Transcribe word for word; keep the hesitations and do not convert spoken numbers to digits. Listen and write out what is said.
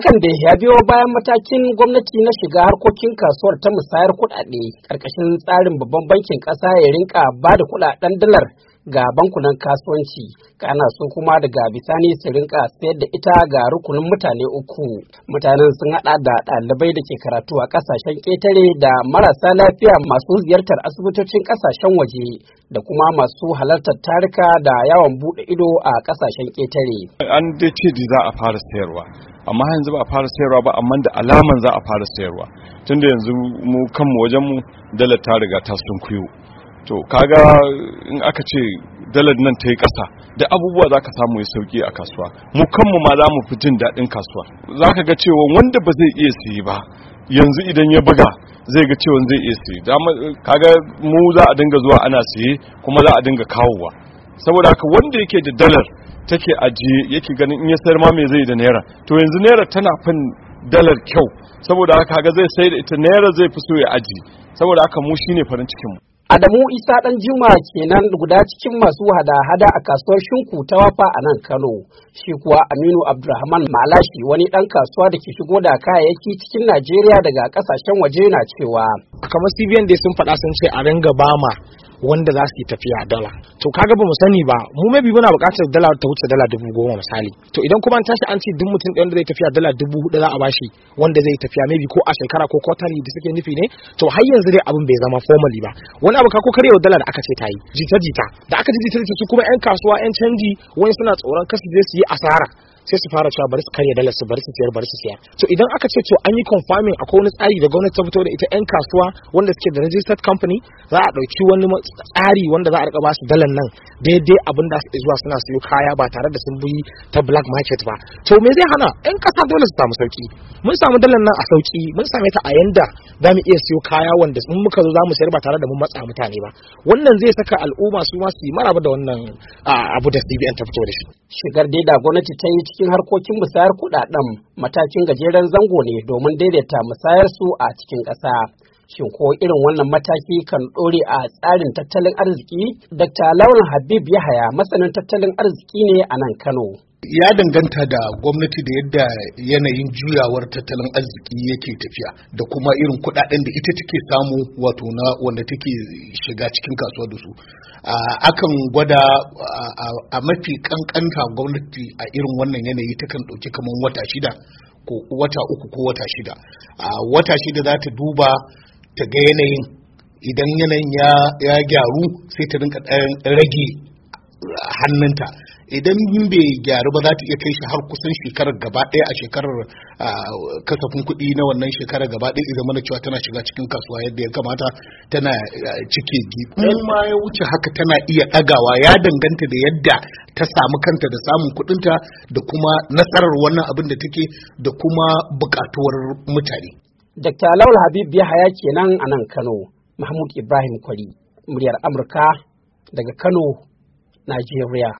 Hakan da ya biyo bayan matakin gwamnati na shiga harkokin kasuwar ta musayar kuɗaɗe ƙarƙashin tsarin babban bankin ƙasa ya rinka ba da kuɗaɗen dalar ga bankunan kasuwanci, kana so kuma daga bisani su rinka sayar da ita ga rukunin mutane uku. Mutanen sun haɗa da ɗalibai da ke karatu a ƙasashen ƙetare da marasa lafiya masu ziyartar asibitocin ƙasashen waje da kuma masu halartar tarika da yawon buɗe ido a ƙasashen ƙetare. An dai ce za a fara sayarwa, amma yanzu ba a fara sayarwa ba, amma da alaman za a fara sayarwa tunda yanzu mu kanmu wajen mu dalar ta riga ta sunkuyo. To kaga in aka ce dalar nan ta yi ƙasa da abubuwa za ka samu ya sauki a kasuwa, mu kanmu ma za mu fi jin daɗin kasuwa. Za ka ga cewa wanda ba zai iya siye ba yanzu idan ya buga zai ga cewa zai iya siye. Kaga mu za a dinga zuwa ana siye kuma za a dinga kawowa, saboda haka wanda yake da dalar take ajiye yake ganin in ya sayar ma me zai da naira, to yanzu naira tana fin dalar kyau, saboda haka ga zai sai da ita naira zai fi so ya ajiye, saboda haka mu shine farin cikin mu. Adamu Isa ɗan Juma kenan guda cikin masu hada-hada a kasuwar Shinku ta Wafa a nan Kano. Shi kuwa Aminu Abdulrahman Malashi, wani ɗan kasuwa da ke shigo da kayayyaki cikin Najeriya daga ƙasashen waje, na cewa kamar C B N dai sun faɗa sun ce a ringa bama wanda za su yi tafiya dala. To kaga ba mu sani ba, mu maybe muna buƙatar dala ta wuce dala dubu goma misali. To idan kuma an tashi an ce duk mutum ɗaya wanda zai tafiya dala dubu hudu za a bashi wanda zai tafiya maybe ko a shekara ko quarterly da suke nufi ne, to har yanzu dai abin bai zama formally ba. Wani abu ka ko karewa dala da aka ce ta yi jita jita da aka ji jita jita su kuma yan kasuwa yan canji wani suna tsoron kasu zai su yi asara, sai su fara cewa bari su karya dalar su bari su siyar bari su siyar. To idan aka ce to an yi confirming akwai wani tsari da gwamnati ta fito da ita, yan kasuwa wanda suke da registered company za a ɗauki wani tsari wanda za a rika ba su dalar nan daidai abin da su zuwa suna siyo kaya ba tare da sun bi ta black market ba. To me zai hana yan kasa dole su samu sauki? Mun samu dalar nan a sauki, mun same ta a yanda za mu iya siyo kaya wanda in muka zo za mu sayar ba tare da mun matsa mutane ba. Wannan zai saka al'umma su ma su yi maraba da wannan abu da C B N ta fito da shi. Shigar dai da gwamnati ta yi cikin harkokin musayar kuɗaɗen matakin gajeren zango ne domin daidaita musayar su a cikin ƙasa. Shin ko irin wannan mataki kan ɗore a tsarin tattalin arziki? Dakta Lawan Habib Yahaya masanin tattalin arziki ne a nan Kano. Ya danganta da gwamnati da yadda yanayin juyawar tattalin arziki yake tafiya da kuma irin kuɗaɗen da ita take samu, wato na wanda take shiga cikin kasuwa da su. Akan gwada a mafi kankanta gwamnati a irin wannan yanayi takan ɗauki kamar wata shida ko wata uku ko wata shida. Wata shida za ta duba ta ga yanayin, idan yanayin ya gyaru sai ta rinka rage hannunta, idan bai gyaru ba za ta iya kai shi har kusan shekarar gaba ɗaya a shekarar kasafin kuɗi na wannan shekarar gaba ɗaya idan mana cewa tana shiga cikin kasuwa yadda ya kamata, tana cike in ma ya wuce haka tana iya ɗagawa. Ya danganta da yadda ta samu kanta da samun kuɗinta da kuma nasarar wannan abin da take da kuma buƙatuwar mutane. Dakta Lawal Habib Yahaya kenan a nan Kano. Mahmud Ibrahim Kwari, muryar Amurka daga Kano, Najeriya.